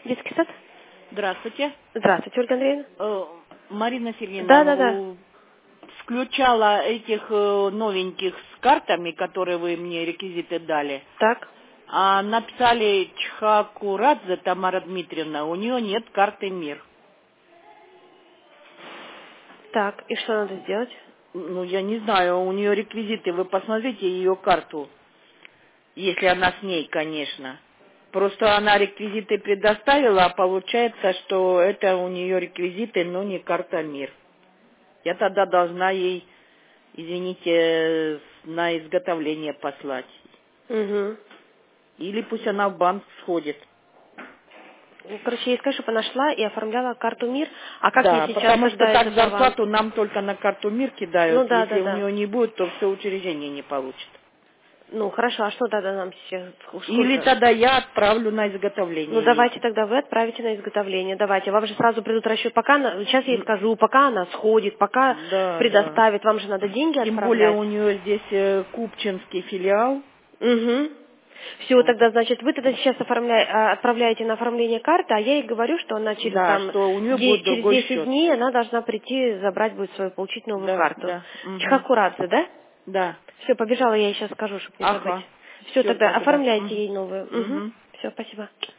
Детский сад? Здравствуйте. Здравствуйте, Ольга Андреевна. Марина Сергеевна, Да. включала этих новеньких с картами, которые вы мне реквизиты дали. Так. А написали Чхакурадзе Тамара Дмитриевна, у нее нет карты МИР. Так, и что надо сделать? Ну, я не знаю, у нее реквизиты, вы посмотрите ее карту, если она с ней, конечно. Просто она реквизиты предоставила, а получается, что это у нее реквизиты, но не карта МИР. Я тогда должна ей, извините, на изготовление послать. Угу. Или пусть она в банк сходит. Короче, ей скажи, чтобы она шла и оформляла карту МИР. А как ей Да, сейчас потому что тогда так этот аванс? зарплату нам только на карту МИР кидают. Ну Если у да. нее не будет, то все учреждение не получит. Ну хорошо, а что тогда нам сейчас? Или Сколько? тогда я отправлю на Ну изготовление ей. давайте тогда вы отправите на изготовление. Давайте. Вам же сразу придут расчет. Пока сейчас я ей скажу, пока она сходит, пока Да. предоставит. Вам же надо деньги Тем более отправлять. у нее здесь Купчинский филиал. Угу. Все, тогда, значит, вы тогда сейчас отправляете на оформление карты, а я ей говорю, что она через Да, там что у нее будет через другой 10 счет. дней она должна прийти, забрать будет свою, получить новую карту. Да. Угу. Чхакурадзе, да? Да. Все, побежала, я ей сейчас скажу, чтобы не забыть. Ага. Все, Все, тогда спасибо. оформляйте ей новую. Угу. Угу. Все, спасибо.